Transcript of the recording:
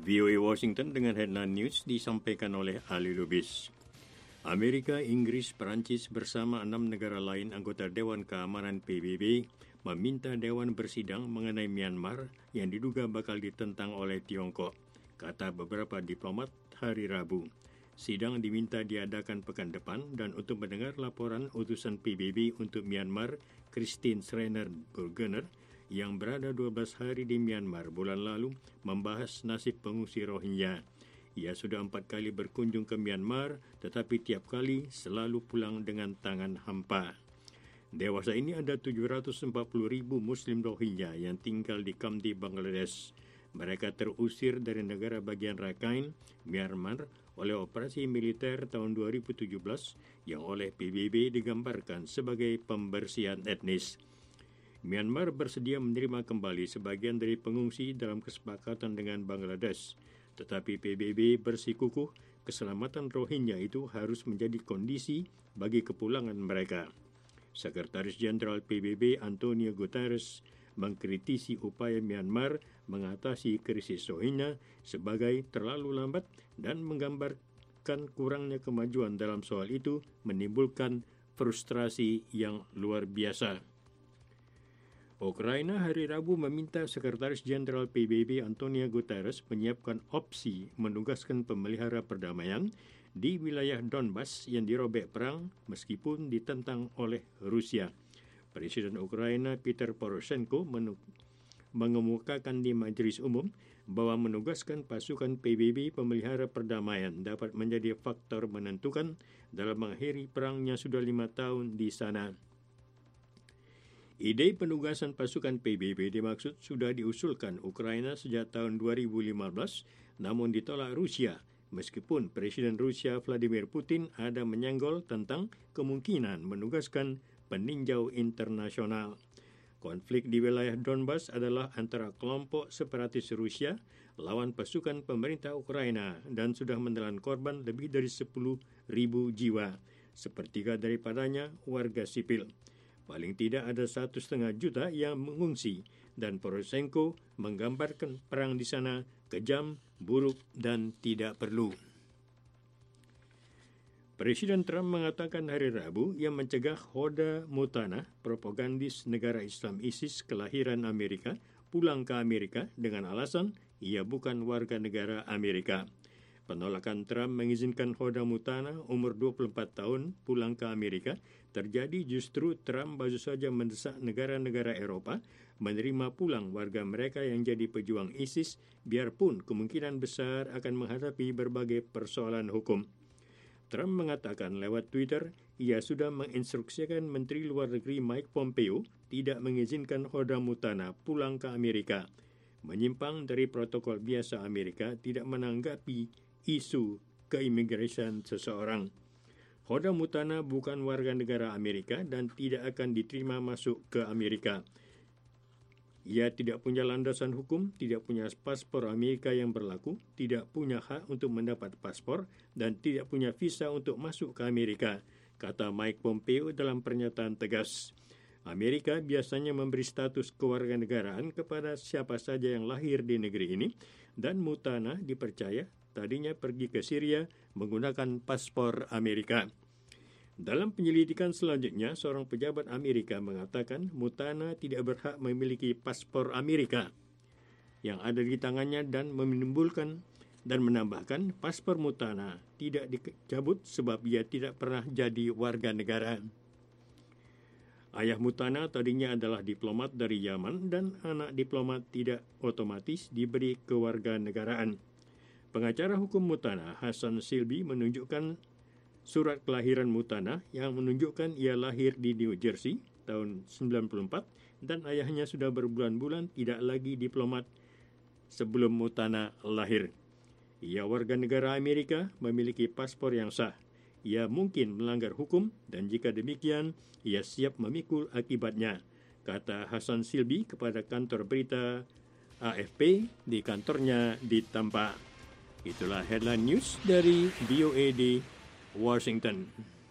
VOA Washington dengan headline news disampaikan oleh Ali Lubis. Amerika, Inggris, Perancis bersama 6 negara lain anggota Dewan Keamanan PBB meminta Dewan bersidang mengenai Myanmar yang diduga bakal ditentang oleh Tiongkok, kata beberapa diplomat hari Rabu. Sidang diminta diadakan pekan depan dan untuk mendengar laporan utusan PBB untuk Myanmar, Christine Schreiner Burgener, yang berada 12 hari di Myanmar bulan lalu membahas nasib pengungsi Rohingya. Ia sudah 4 kali berkunjung ke Myanmar, tetapi tiap kali selalu pulang dengan tangan hampa. Dewasa ini ada 740,000 Muslim Rohingya yang tinggal di Kamdi, Bangladesh. Mereka terusir dari negara bagian Rakhine, Myanmar, oleh operasi militer tahun 2017 yang oleh PBB digambarkan sebagai pembersihan etnis. Myanmar bersedia menerima kembali sebagian dari pengungsi dalam kesepakatan dengan Bangladesh, tetapi PBB bersikukuh keselamatan Rohingya itu harus menjadi kondisi bagi kepulangan mereka. Sekretaris Jenderal PBB Antonio Guterres mengkritisi upaya Myanmar mengatasi krisis Rohingya sebagai terlalu lambat dan menggambarkan kurangnya kemajuan dalam soal itu menimbulkan frustrasi yang luar biasa. Ukraina hari Rabu meminta Sekretaris Jenderal PBB Antonio Guterres menyiapkan opsi menugaskan pemelihara perdamaian di wilayah Donbas yang dirobek perang meskipun ditentang oleh Rusia. Presiden Ukraina Peter Poroshenko mengemukakan di Majelis Umum bahwa menugaskan pasukan PBB pemelihara perdamaian dapat menjadi faktor menentukan dalam mengakhiri perang yang sudah 5 tahun di sana. Ide penugasan pasukan PBB dimaksud sudah diusulkan Ukraina sejak tahun 2015, namun ditolak Rusia, meskipun Presiden Rusia Vladimir Putin ada menyenggol tentang kemungkinan menugaskan peninjau internasional. Konflik di wilayah Donbas adalah antara kelompok separatis Rusia lawan pasukan pemerintah Ukraina dan sudah menelan korban lebih dari 10.000 jiwa, sepertiga daripadanya warga sipil. Paling tidak ada 1,5 juta yang mengungsi dan Poroshenko menggambarkan perang di sana kejam, buruk dan tidak perlu. Presiden Trump mengatakan hari Rabu ia mencegah Hoda Mutana, propagandis negara Islam ISIS kelahiran Amerika, pulang ke Amerika dengan alasan ia bukan warga negara Amerika. Penolakan Trump mengizinkan Hoda Mutana umur 24 tahun pulang ke Amerika terjadi justru Trump baru saja mendesak negara-negara Eropa menerima pulang warga mereka yang jadi pejuang ISIS biarpun kemungkinan besar akan menghadapi berbagai persoalan hukum. Trump mengatakan lewat Twitter ia sudah menginstruksikan Menteri Luar Negeri Mike Pompeo tidak mengizinkan Hoda Mutana pulang ke Amerika. Menyimpang dari protokol biasa Amerika tidak menanggapi isu keimigrasian seseorang. Hoda Mutana bukan warga negara Amerika dan tidak akan diterima masuk ke Amerika. Ia tidak punya landasan hukum, tidak punya paspor Amerika yang berlaku, tidak punya hak untuk mendapat paspor, dan tidak punya visa untuk masuk ke Amerika, kata Mike Pompeo dalam pernyataan tegas. Amerika biasanya memberi status kewarganegaraan kepada siapa saja yang lahir di negeri ini, dan Mutana dipercaya tadinya pergi ke Syria menggunakan paspor Amerika. Dalam penyelidikan selanjutnya, seorang pejabat Amerika mengatakan Mutana tidak berhak memiliki paspor Amerika yang ada di tangannya dan menambahkan paspor Mutana tidak dicabut sebab ia tidak pernah jadi warga negara. Ayah Mutana tadinya adalah diplomat dari Yaman dan anak diplomat tidak otomatis diberi kewarganegaraan. Pengacara hukum Mutana, Hassan Silbi, menunjukkan surat kelahiran Mutana yang menunjukkan ia lahir di New Jersey tahun 94 dan ayahnya sudah berbulan-bulan tidak lagi diplomat sebelum Mutana lahir. Ia warga negara Amerika, memiliki paspor yang sah. Ia mungkin melanggar hukum dan jika demikian, ia siap memikul akibatnya, kata Hassan Silbi kepada kantor berita AFP di kantornya di Tampa. Itulah headline news dari VOA di Washington.